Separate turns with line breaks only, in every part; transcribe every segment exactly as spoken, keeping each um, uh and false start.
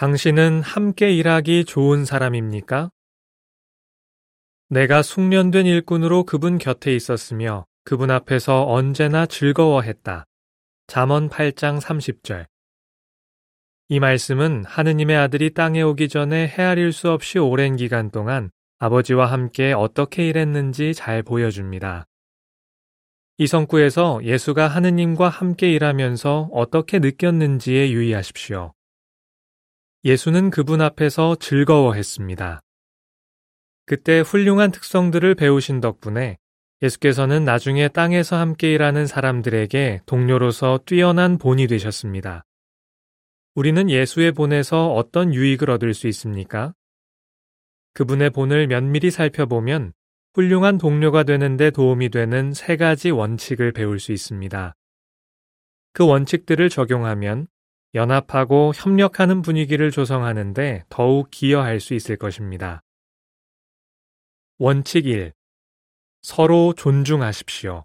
당신은 함께 일하기 좋은 사람입니까? 내가 숙련된 일꾼으로 그분 곁에 있었으며 그분 앞에서 언제나 즐거워했다. 잠언 팔 장 삼십 절. 이 말씀은 하느님의 아들이 땅에 오기 전에 헤아릴 수 없이 오랜 기간 동안 아버지와 함께 어떻게 일했는지 잘 보여줍니다. 이 성구에서 예수가 하느님과 함께 일하면서 어떻게 느꼈는지에 유의하십시오. 예수는 그분 앞에서 즐거워했습니다. 그때 훌륭한 특성들을 배우신 덕분에 예수께서는 나중에 땅에서 함께 일하는 사람들에게 동료로서 뛰어난 본이 되셨습니다. 우리는 예수의 본에서 어떤 유익을 얻을 수 있습니까? 그분의 본을 면밀히 살펴보면 훌륭한 동료가 되는 데 도움이 되는 세 가지 원칙을 배울 수 있습니다. 그 원칙들을 적용하면 연합하고 협력하는 분위기를 조성하는 데 더욱 기여할 수 있을 것입니다. 원칙 일. 서로 존중하십시오.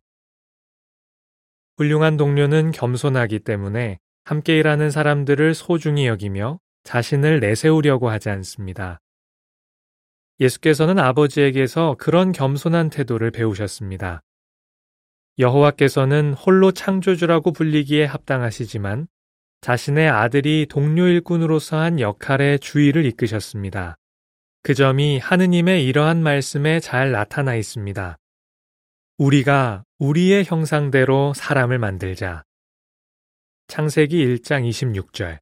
훌륭한 동료는 겸손하기 때문에 함께 일하는 사람들을 소중히 여기며 자신을 내세우려고 하지 않습니다. 예수께서는 아버지에게서 그런 겸손한 태도를 배우셨습니다. 여호와께서는 홀로 창조주라고 불리기에 합당하시지만 자신의 아들이 동료 일꾼으로서 한 역할에 주의를 이끄셨습니다. 그 점이 하느님의 이러한 말씀에 잘 나타나 있습니다. 우리가 우리의 형상대로 사람을 만들자. 창세기 일 장 이십육 절.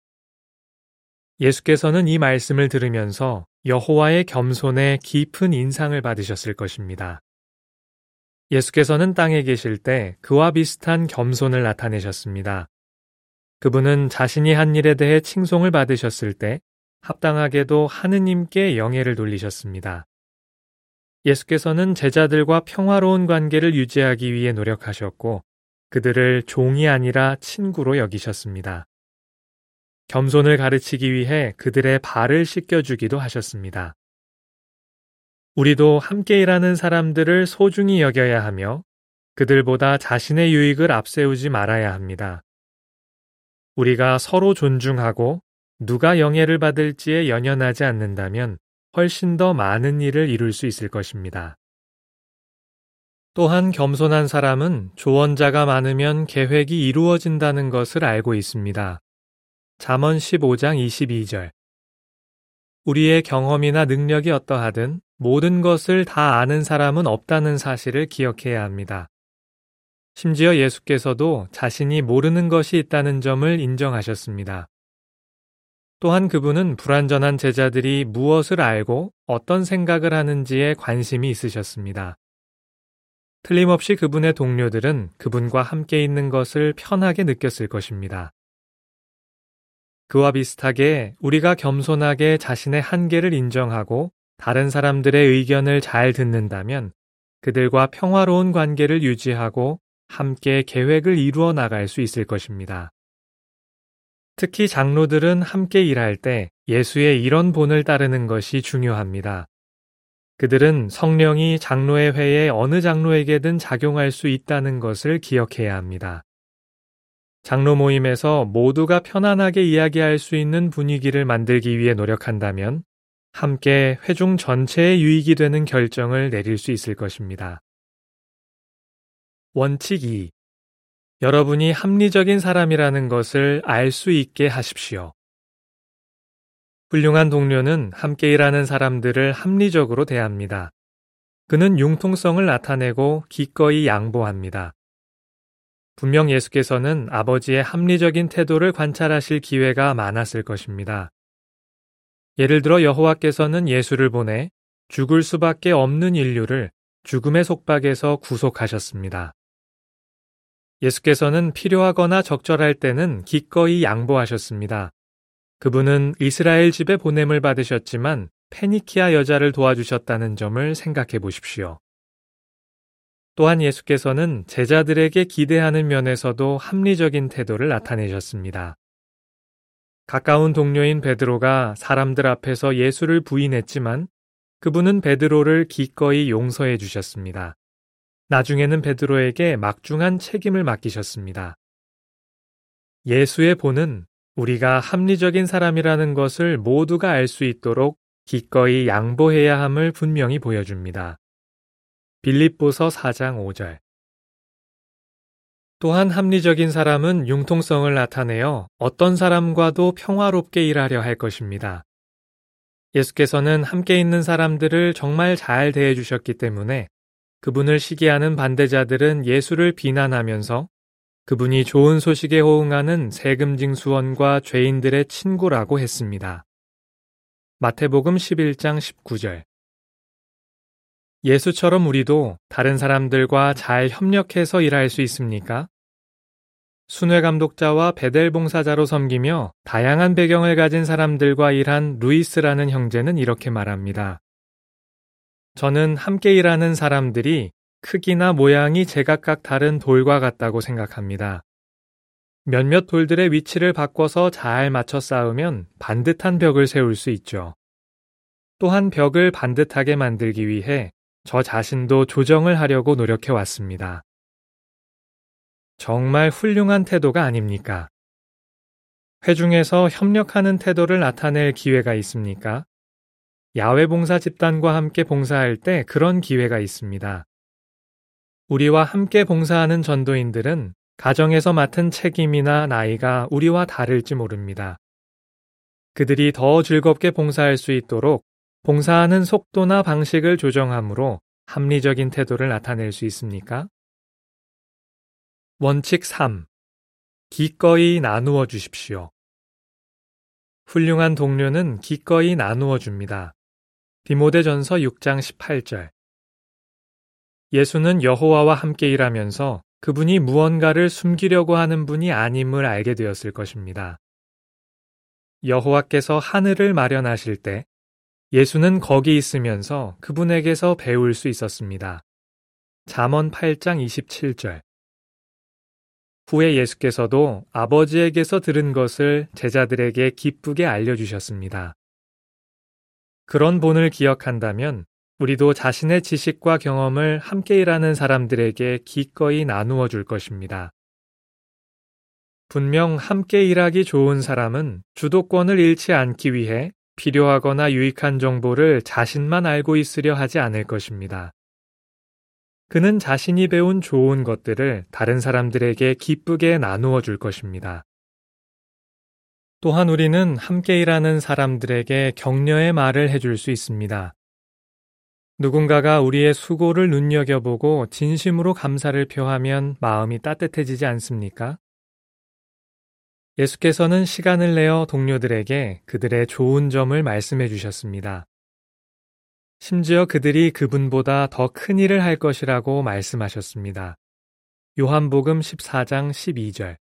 예수께서는 이 말씀을 들으면서 여호와의 겸손에 깊은 인상을 받으셨을 것입니다. 예수께서는 땅에 계실 때 그와 비슷한 겸손을 나타내셨습니다. 그분은 자신이 한 일에 대해 칭송을 받으셨을 때 합당하게도 하느님께 영예를 돌리셨습니다. 예수께서는 제자들과 평화로운 관계를 유지하기 위해 노력하셨고 그들을 종이 아니라 친구로 여기셨습니다. 겸손을 가르치기 위해 그들의 발을 씻겨주기도 하셨습니다. 우리도 함께 일하는 사람들을 소중히 여겨야 하며 그들보다 자신의 유익을 앞세우지 말아야 합니다. 우리가 서로 존중하고 누가 영예를 받을지에 연연하지 않는다면 훨씬 더 많은 일을 이룰 수 있을 것입니다. 또한 겸손한 사람은 조언자가 많으면 계획이 이루어진다는 것을 알고 있습니다. 잠언 십오 장 이십이 절. 우리의 경험이나 능력이 어떠하든 모든 것을 다 아는 사람은 없다는 사실을 기억해야 합니다. 심지어 예수께서도 자신이 모르는 것이 있다는 점을 인정하셨습니다. 또한 그분은 불완전한 제자들이 무엇을 알고 어떤 생각을 하는지에 관심이 있으셨습니다. 틀림없이 그분의 동료들은 그분과 함께 있는 것을 편하게 느꼈을 것입니다. 그와 비슷하게 우리가 겸손하게 자신의 한계를 인정하고 다른 사람들의 의견을 잘 듣는다면 그들과 평화로운 관계를 유지하고 함께 계획을 이루어 나갈 수 있을 것입니다. 특히 장로들은 함께 일할 때 예수의 이런 본을 따르는 것이 중요합니다. 그들은 성령이 장로의 회에 어느 장로에게든 작용할 수 있다는 것을 기억해야 합니다. 장로 모임에서 모두가 편안하게 이야기할 수 있는 분위기를 만들기 위해 노력한다면 함께 회중 전체의 유익이 되는 결정을 내릴 수 있을 것입니다. 원칙 이. 여러분이 합리적인 사람이라는 것을 알 수 있게 하십시오. 훌륭한 동료는 함께 일하는 사람들을 합리적으로 대합니다. 그는 융통성을 나타내고 기꺼이 양보합니다. 분명 예수께서는 아버지의 합리적인 태도를 관찰하실 기회가 많았을 것입니다. 예를 들어 여호와께서는 예수를 보내 죽을 수밖에 없는 인류를 죽음의 속박에서 구속하셨습니다. 예수께서는 필요하거나 적절할 때는 기꺼이 양보하셨습니다. 그분은 이스라엘 집에 보냄을 받으셨지만 페니키아 여자를 도와주셨다는 점을 생각해 보십시오. 또한 예수께서는 제자들에게 기대하는 면에서도 합리적인 태도를 나타내셨습니다. 가까운 동료인 베드로가 사람들 앞에서 예수를 부인했지만 그분은 베드로를 기꺼이 용서해 주셨습니다. 나중에는 베드로에게 막중한 책임을 맡기셨습니다. 예수의 본은 우리가 합리적인 사람이라는 것을 모두가 알 수 있도록 기꺼이 양보해야 함을 분명히 보여줍니다. 빌립보서 사 장 오 절. 또한 합리적인 사람은 융통성을 나타내어 어떤 사람과도 평화롭게 일하려 할 것입니다. 예수께서는 함께 있는 사람들을 정말 잘 대해 주셨기 때문에 그분을 시기하는 반대자들은 예수를 비난하면서 그분이 좋은 소식에 호응하는 세금징수원과 죄인들의 친구라고 했습니다. 마태복음 십일 장 십구 절. 예수처럼 우리도 다른 사람들과 잘 협력해서 일할 수 있습니까? 순회 감독자와 베델 봉사자로 섬기며 다양한 배경을 가진 사람들과 일한 루이스라는 형제는 이렇게 말합니다. 저는 함께 일하는 사람들이 크기나 모양이 제각각 다른 돌과 같다고 생각합니다. 몇몇 돌들의 위치를 바꿔서 잘 맞춰 쌓으면 반듯한 벽을 세울 수 있죠. 또한 벽을 반듯하게 만들기 위해 저 자신도 조정을 하려고 노력해 왔습니다. 정말 훌륭한 태도가 아닙니까? 회중에서 협력하는 태도를 나타낼 기회가 있습니까? 야외 봉사 집단과 함께 봉사할 때 그런 기회가 있습니다. 우리와 함께 봉사하는 전도인들은 가정에서 맡은 책임이나 나이가 우리와 다를지 모릅니다. 그들이 더 즐겁게 봉사할 수 있도록 봉사하는 속도나 방식을 조정함으로 합리적인 태도를 나타낼 수 있습니까? 원칙 삼. 기꺼이 나누어 주십시오. 훌륭한 동료는 기꺼이 나누어 줍니다. 디모데전서 육 장 십팔 절. 예수는 여호와와 함께 일하면서 그분이 무언가를 숨기려고 하는 분이 아님을 알게 되었을 것입니다. 여호와께서 하늘을 마련하실 때 예수는 거기 있으면서 그분에게서 배울 수 있었습니다. 잠언 팔 장 이십칠 절. 후에 예수께서도 아버지에게서 들은 것을 제자들에게 기쁘게 알려주셨습니다. 그런 본을 기억한다면 우리도 자신의 지식과 경험을 함께 일하는 사람들에게 기꺼이 나누어 줄 것입니다. 분명 함께 일하기 좋은 사람은 주도권을 잃지 않기 위해 필요하거나 유익한 정보를 자신만 알고 있으려 하지 않을 것입니다. 그는 자신이 배운 좋은 것들을 다른 사람들에게 기쁘게 나누어 줄 것입니다. 또한 우리는 함께 일하는 사람들에게 격려의 말을 해줄 수 있습니다. 누군가가 우리의 수고를 눈여겨보고 진심으로 감사를 표하면 마음이 따뜻해지지 않습니까? 예수께서는 시간을 내어 동료들에게 그들의 좋은 점을 말씀해 주셨습니다. 심지어 그들이 그분보다 더 큰 일을 할 것이라고 말씀하셨습니다. 요한복음 십사 장 십이 절.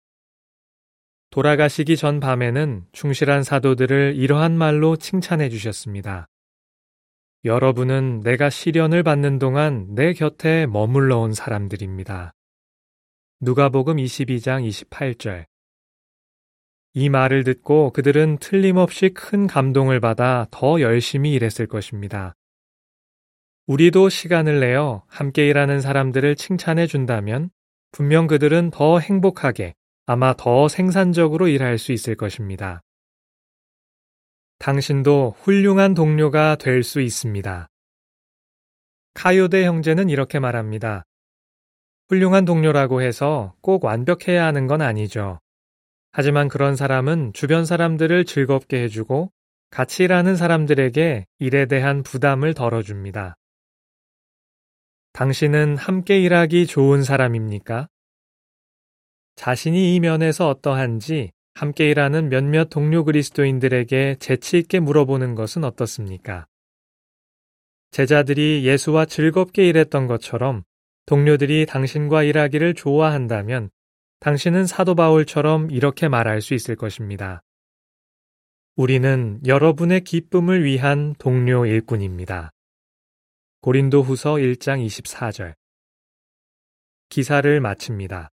돌아가시기 전 밤에는 충실한 사도들을 이러한 말로 칭찬해 주셨습니다. 여러분은 내가 시련을 받는 동안 내 곁에 머물러 온 사람들입니다. 누가복음 이십이 장 이십팔 절. 이 말을 듣고 그들은 틀림없이 큰 감동을 받아 더 열심히 일했을 것입니다. 우리도 시간을 내어 함께 일하는 사람들을 칭찬해 준다면 분명 그들은 더 행복하게, 아마 더 생산적으로 일할 수 있을 것입니다. 당신도 훌륭한 동료가 될 수 있습니다. 카요데 형제는 이렇게 말합니다. 훌륭한 동료라고 해서 꼭 완벽해야 하는 건 아니죠. 하지만 그런 사람은 주변 사람들을 즐겁게 해주고 같이 일하는 사람들에게 일에 대한 부담을 덜어줍니다. 당신은 함께 일하기 좋은 사람입니까? 자신이 이 면에서 어떠한지 함께 일하는 몇몇 동료 그리스도인들에게 재치 있게 물어보는 것은 어떻습니까? 제자들이 예수와 즐겁게 일했던 것처럼 동료들이 당신과 일하기를 좋아한다면 당신은 사도 바울처럼 이렇게 말할 수 있을 것입니다. 우리는 여러분의 기쁨을 위한 동료 일꾼입니다. 고린도후서 일 장 이십사 절. 기사를 마칩니다.